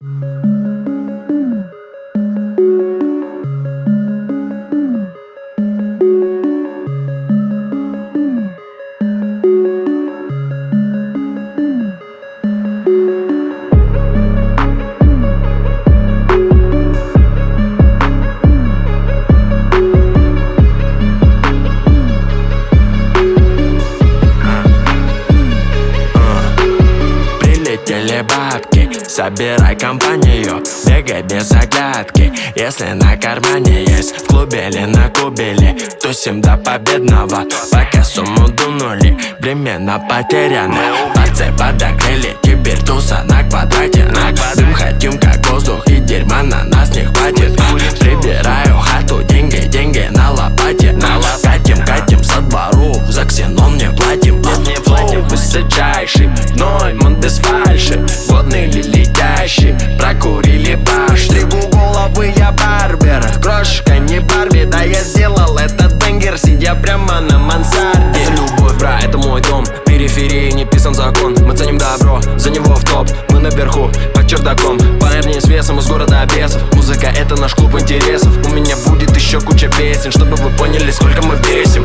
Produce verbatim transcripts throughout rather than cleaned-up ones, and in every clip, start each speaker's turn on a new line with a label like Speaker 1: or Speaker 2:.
Speaker 1: Прилетели бабки, собирай компанию, бегай без оглядки. Если на кармане есть, в клубе или на кубеле, тусим до победного, пока сумму дунули, временно потеряны. Пальцы подогрели, теперь туса на квадрате. Дым хотим как воздух, и дерьма на нас не хватит. Прибираю хату, деньги, деньги на лопате. Катим, катим со двору, за ксенон не платим. Флоу высочайший, гной, мон без фальши. Водный или летящий, прокурили баш. Стригу головы, я барбер, крошка не Барби. Да я сделал этот бенгер, сидя прямо на мансарде. Это любовь, бра, это мой дом. В периферии не писан закон. Мы ценим добро, за него в топ. Мы наверху, под чердаком. Парни с весом из города бесов. Музыка — это наш клуб интересов. У меня будет еще куча песен, чтобы вы поняли, сколько мы весим.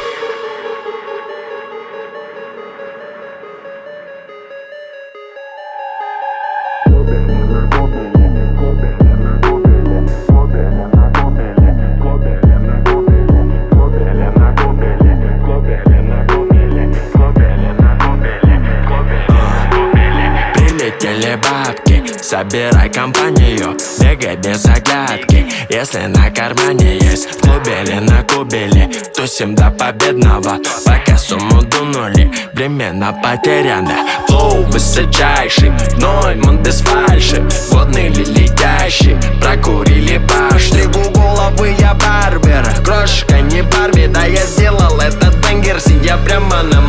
Speaker 1: Прилетели бабки, собирай компанию, бегай без оглядки. Если на кармане есть, в клубе или на кубеле, тусим до победного, пока сумму дунули, временно потеряны. Флоу высочайший, гной, мон без фальши. Водный или летящий, прокурили баш. Стригу головы, я барбер, крошка не Барби. Да я сделал этот бенгер, сидя прямо на